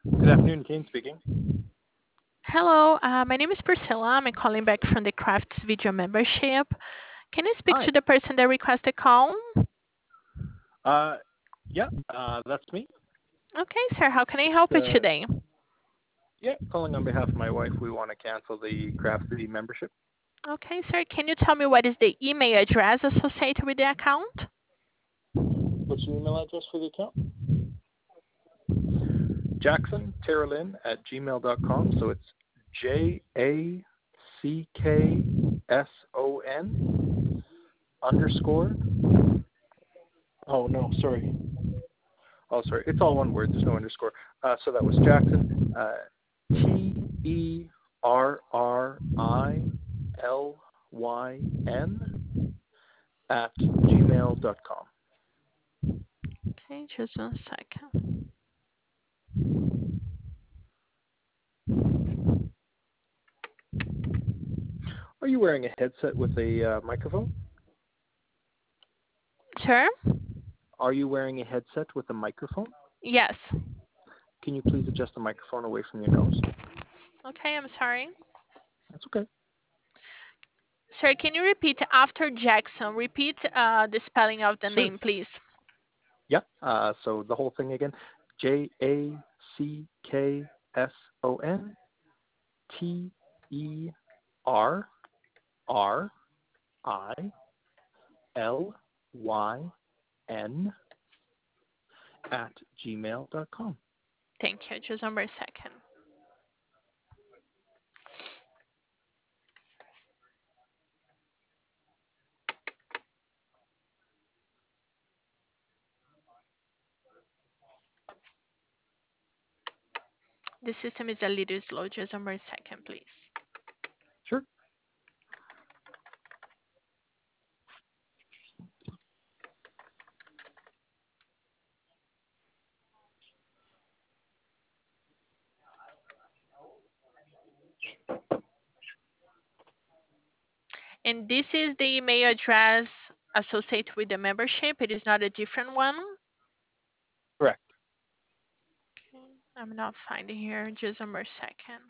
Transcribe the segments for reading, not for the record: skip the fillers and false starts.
Good afternoon, Kane speaking. Hello, my name is Priscilla. I'm calling back from the Crafts Video membership. Can I speak Hi. to the person that requested call? Uh, yeah, that's me. Okay, sir. How can I help you Uh, today? yeah, calling on behalf of my wife. We want to cancel the Craft City membership. Okay, sir. Can you tell me what is the email address associated with the account? What's your email address for the account? Jackson Terralyn at gmail.com. So it's JACKSON underscore. Oh, no, sorry. Oh, sorry. It's all one word. There's no underscore. So that was Jackson. TERRILYN at gmail.com. Okay, just 1 second. Are you wearing a headset with a microphone? Sir? Are you wearing a headset with a microphone? Yes. Can you please adjust the microphone away from your nose? Okay, I'm sorry. That's okay. Sir, can you repeat after Jackson? Repeat the spelling of the Sure. name, please. Yeah. So the whole thing again. JACKSONTERRILYN at gmail.com. Thank you. Just 1 second. The system is a little slow. Just 1 second, please. Sure. And this is the email address associated with the membership. It is not a different one. Correct. Okay. I'm not finding here. Just 1 second.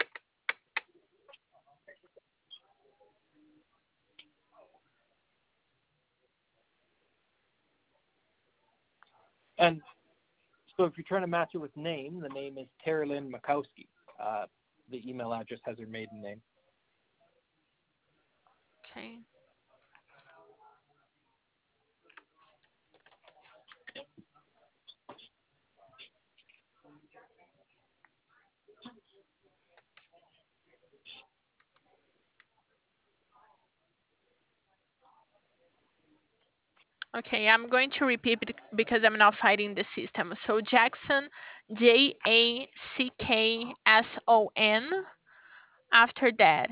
And so if you're trying to match it with name, the name is Terralyn Makowski. The email address has her maiden name. Okay. Okay, I'm going to repeat it because I'm not finding the system. So Jackson, JACKSON. After that,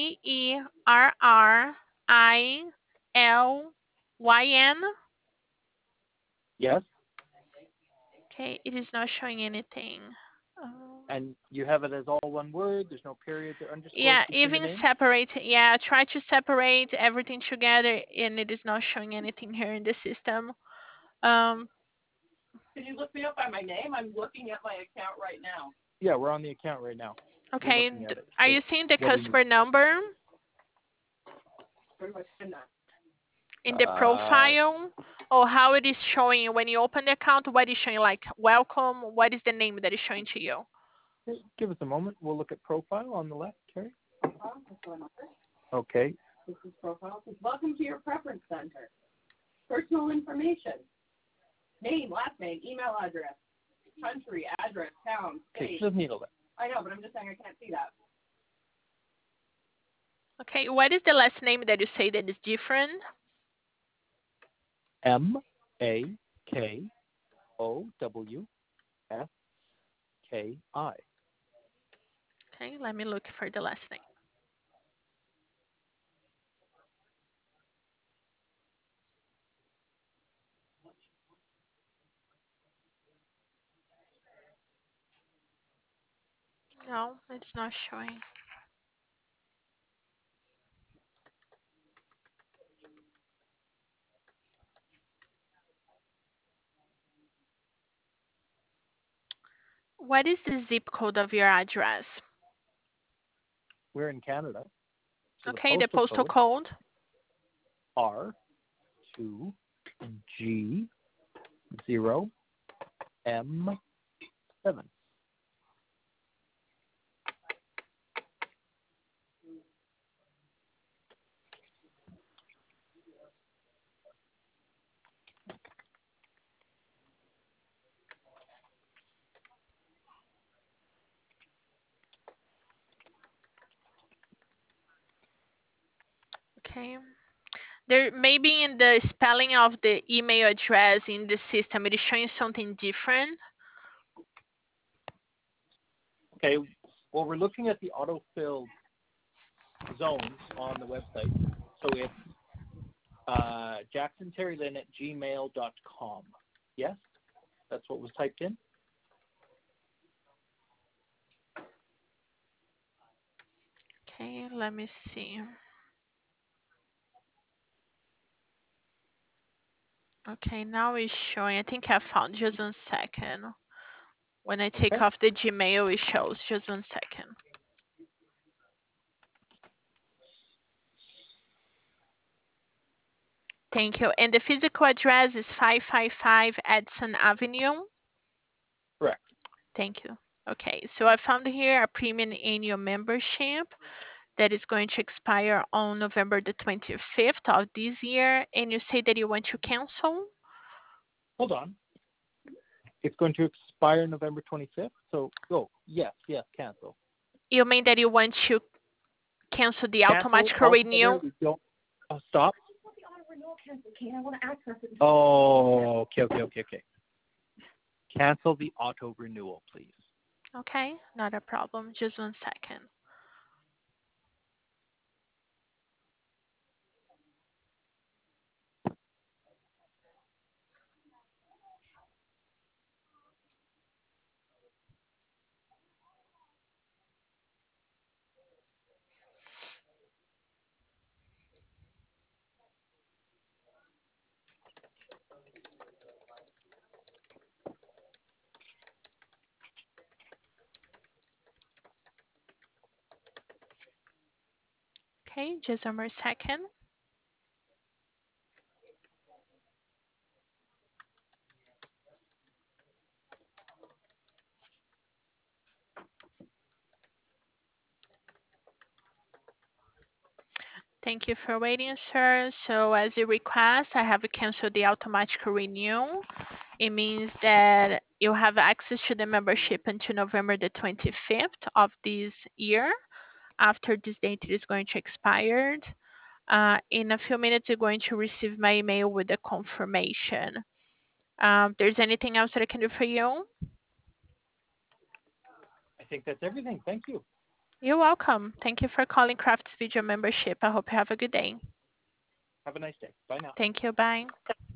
TERRILYN. Yes. Okay, it is not showing anything. Oh. And you have it as all one word. There's no periods or underscores Yeah, between the even names. separate. Yeah, try to separate everything together, and it is not showing anything here in the system. Um, Can you look me up by my name? I'm looking at my account right now. Yeah, we're on the account right now. We're okay, looking at it. are So you seeing the what are you? customer number Where do I find that? in the Uh, profile, or how it is showing when you open the account? What is showing, like welcome? What is the name that is showing to you? Give us a moment. We'll look at profile on the left, Terry. Profile, that's what I'm on. Okay. This is profile. It says, welcome to your preference center. Personal information. Name, last name, email address, country, address, town, Okay. state. She doesn't need all that. I know, but I'm just saying I can't see that. Okay, what is the last name that you say that is different? MAKOWSKI. Okay, let me look for the last name. No, it's not showing. What is the zip code of your address? We're in Canada. So Okay, the postal code. R2G0M7. Okay. There maybe in the spelling of the email address in the system, it is showing something different. Okay. Well, we're looking at the autofill zones on the website. So it's jacksonterrylynn@gmail.com. Yes? That's what was typed in? Okay, let me see. Okay, now it's showing. I think I found. Just 1 second. When I take Okay. off the Gmail, it shows. Just 1 second. Thank you. And the physical address is 555 Edson Avenue. Correct. Thank you. Okay, so I found here a premium annual membership that is going to expire on November the 25th of this year. And you say that you want to cancel? Hold on. It's going to expire November 25th. So, yes, cancel. You mean that you want to cancel the automatic Cancel renewal? altogether. We don't. Stop. I want to access it. Oh, okay. Cancel the auto renewal, please. Okay, not a problem. Just 1 second. Okay, just 1 more second. Thank you for waiting, sir. So as a request, I have canceled the automatic renewal. It means that you have access to the membership until November the 25th of this year. After this date, it is going to expire. In a few minutes, you're going to receive my email with the confirmation. There's anything else that I can do for you? I think that's everything. Thank you. You're welcome. Thank you for calling Crafts Video Membership. I hope you have a good day. Have a nice day. Bye now. Thank you. Bye.